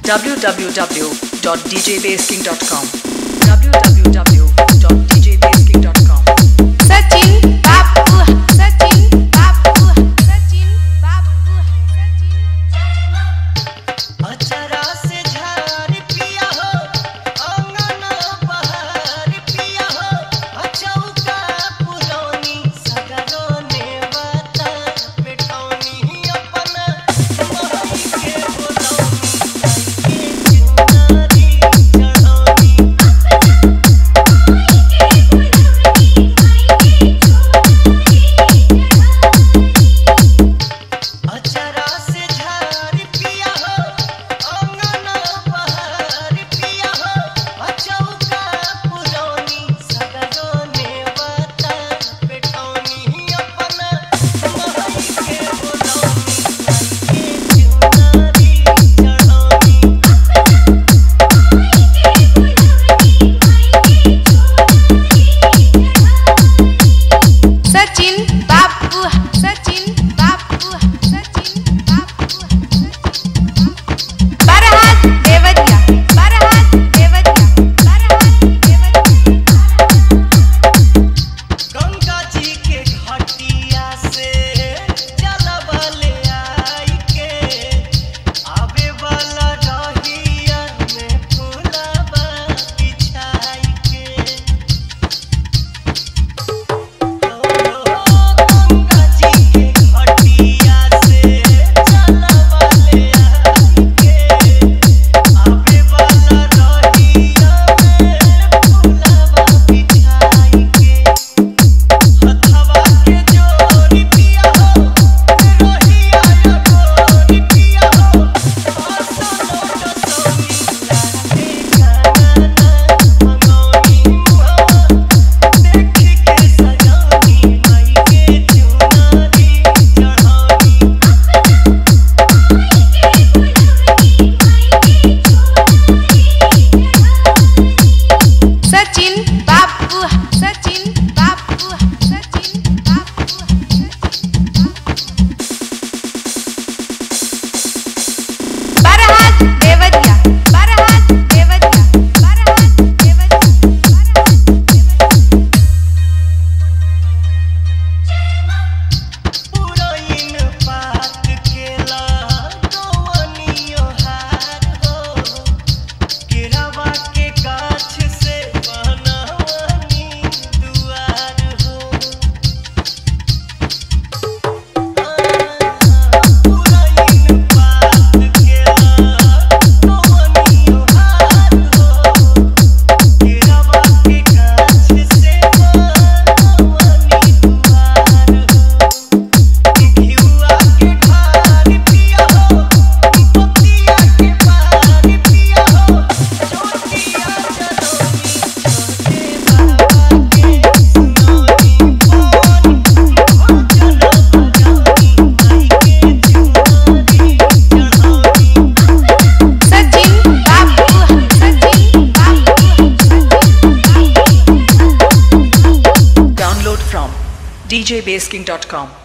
www.djbasking.com www.djbasking.com Sachin Babu, Sachin Babu, Sachin Babu, Sachin अचरा से झार पिया हो अंगना बहार पिया हो अचौका पुरौनी सगरो ने बता पेठौनी अपना मोहई के बोलौनी के चुनारी चढ़ौनी अचरा से झार पिया हो अंगना बहार पिया हो अचौका पुरौनी सगरो ने बता पेठौनी अपना मोहई के बोलौनी के चुनारी Chaduni Sachin Babu, Sachin Babu, Sachin Babu, Farhad Devadia, Farhad Devadia, Farhad Devadia. Ganga ji के घाटिया से जलबले आई के आवे वाला रहिया में फूलबा बिछाई के गंगा जी के घाटिया से जलबले आई के आवे वाला रहिया में फूलबा बिछाई के हथवा के जोरी पिया हो रोहिया या गोरी पिया हो आसनो डसोनी लागे गाना मंगोनी मुहवा देखी के सजानी माई के चुनारी Chaduni Sachin Babu, Sachin Babu, Sachin Babu, Farhad Devadia, Farhad Devadia, Farhad Devadia, Farhad पुरैन पात केला गवनियो हार हो केरावा के गाछ से बनवनी दुआर हो पुरैन पात केला गवनियो हार हो केरावा के गाछ से बनवनी दुआर हो घिउआ के ठार पिया हो पतिया के पार पिया हो छोटिया जलोनी छोटे बाबा के सुनोनी बोनी भोजन बजानी माई के चुनारी Chaduni Sachin Babu, Sachin Babu, Sachin Babu. Download from djbasking.com